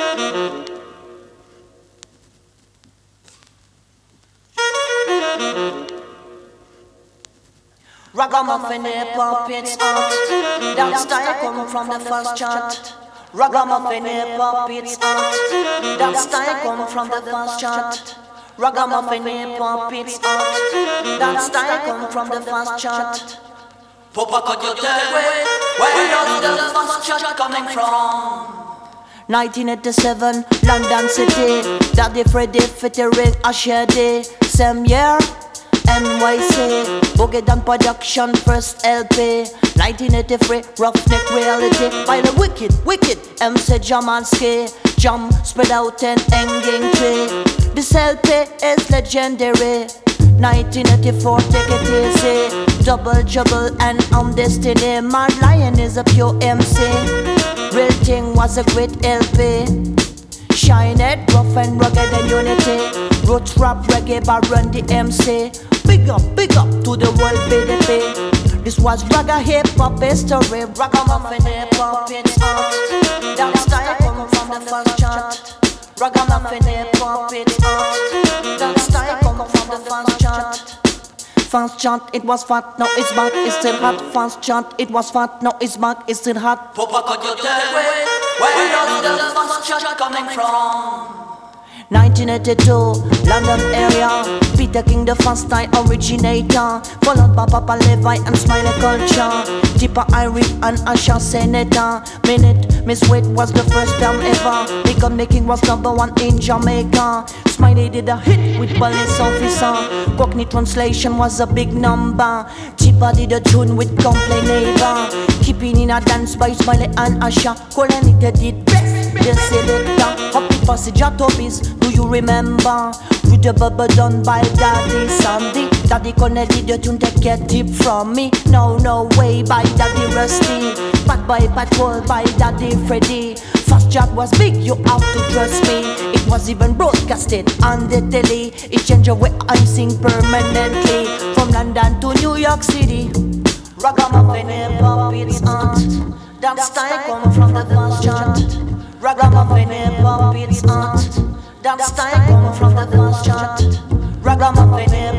Ragamuffin hip hop, it's art. That style come from the first chart. Ragamuffin hip hop, it's art. That style come from the first chart. Ragamuffin hip hop, it's art. That style come from the first chart. Papa, could you tell me where does the first chart coming from? 1987, London City. Daddy Freddy featuring Asher D. Same year, NYC, Boogie Down Production, first LP. 1983, Roughneck Reality by the wicked MC Jamanski. Jump spread out and hanging tree. This LP is legendary. 1984, take it easy. Double Trouble and Destiny. Mad Lion is a pure MC. Real Thing was a great LP. Shine it, rough and rugged and unity. Roots rap reggae by Run the MC. Big up to the world BDP. This was ragga hip hop history. Ragamuffin hip hop, it's art. That style come from the first chart. Ragamuffin hip hop, it's art. That style come from the first chart. First chant, it was fat, now it's back, it's still hot. First chant, it was fat, now it's back, it's still hot. Papa, could you tell me where does the first chant coming from? 1982, London area. Peter King, the first time originator. Followed by Papa Levi and Smiley Culture. Tipper Irie and Asha Senator. Minute, Miss Wade was the first time ever. Record making was #1 in Jamaica. Smiley did a hit with Police Officer. Cockney translation was a big number. Tipper did a tune with Complain Neighbor. Keeping in a dance by Smiley and Asha. Colony did best. Just selector, happy passage at Tobies. Do you remember? With the bubble done by Daddy Sandy. Daddy Connelly, the tune that get tip from me. No way by Daddy Rusty. Pat by Patrol by Daddy Freddy. First chat was big, you have to trust me. It was even broadcasted on the telly. It changed the way I sing permanently. From London to New York City. Ragamuffin hip hop, it's art. That style come from the first chart. Ragamuffin hip hop, it's art. That style come from the first chart. Ragamuffin hip